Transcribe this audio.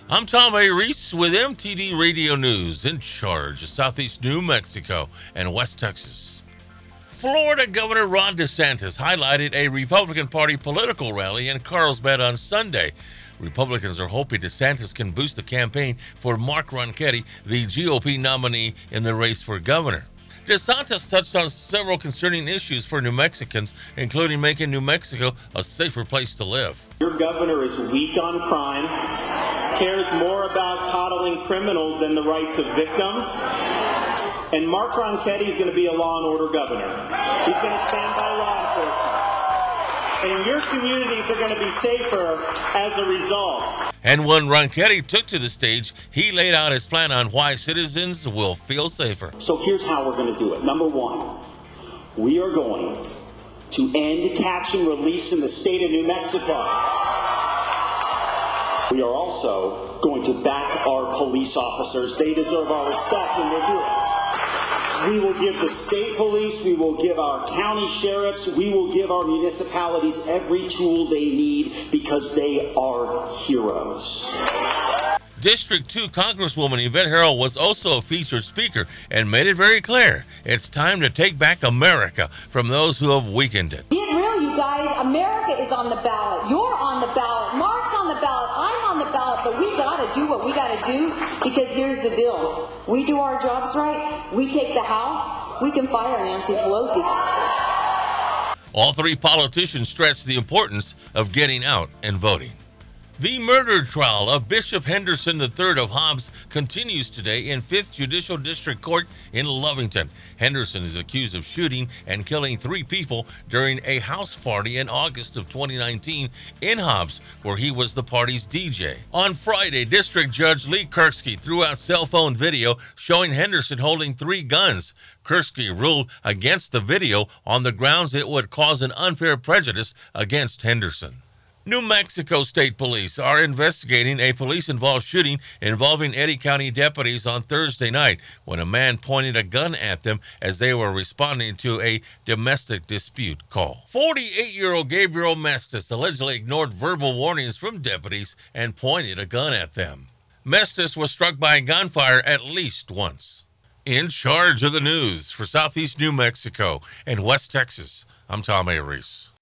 I'm Tom A. Reese with MTD Radio News, in charge of Southeast New Mexico and West Texas. Florida Governor Ron DeSantis highlighted a Republican Party political rally in Carlsbad on Sunday. Republicans are hoping DeSantis can boost the campaign for Mark Ronchetti, the GOP nominee in the race for governor. DeSantis touched on several concerning issues for New Mexicans, including making New Mexico a safer place to live. Your governor is weak on crime, cares more about coddling criminals than the rights of victims, and Mark Ronchetti is going to be a law and order governor. He's going to stand by law enforcement. And your communities are going to be safer as a result. And when Ronchetti took to the stage, he laid out his plan on why citizens will feel safer. So here's how we're going to do it. Number one, we are going to end catch and release in the state of New Mexico. We are also going to back our police officers. They deserve our respect, and we'll do it. We will give the state police, we will give our county sheriffs, we will give our municipalities every tool they need because they are heroes. District 2 Congresswoman Yvette Herrell was also a featured speaker and made it very clear it's time to take back America from those who have weakened it. Get real, you guys. America is on the ballot. You're on the ballot. Mark's on the ballot. I'm on the ballot. But we got to do what we got to do because here's the deal. We do our jobs right. We take the House. We can fire Nancy Pelosi. All three politicians stressed the importance of getting out and voting. The murder trial of Bishop Henderson III of Hobbs continues today in 5th Judicial District Court in Lovington. Henderson is accused of shooting and killing 3 people during a house party in August of 2019 in Hobbs, where he was the party's DJ. On Friday, District Judge Lee Kursky threw out cell phone video showing Henderson holding 3 guns. Kursky ruled against the video on the grounds it would cause an unfair prejudice against Henderson. New Mexico State Police are investigating a police-involved shooting involving Eddy County deputies on Thursday night when a man pointed a gun at them as they were responding to a domestic dispute call. 48-year-old Gabriel Mestis allegedly ignored verbal warnings from deputies and pointed a gun at them. Mestis was struck by gunfire at least once. In charge of the news for Southeast New Mexico and West Texas, I'm Tom A. Reese.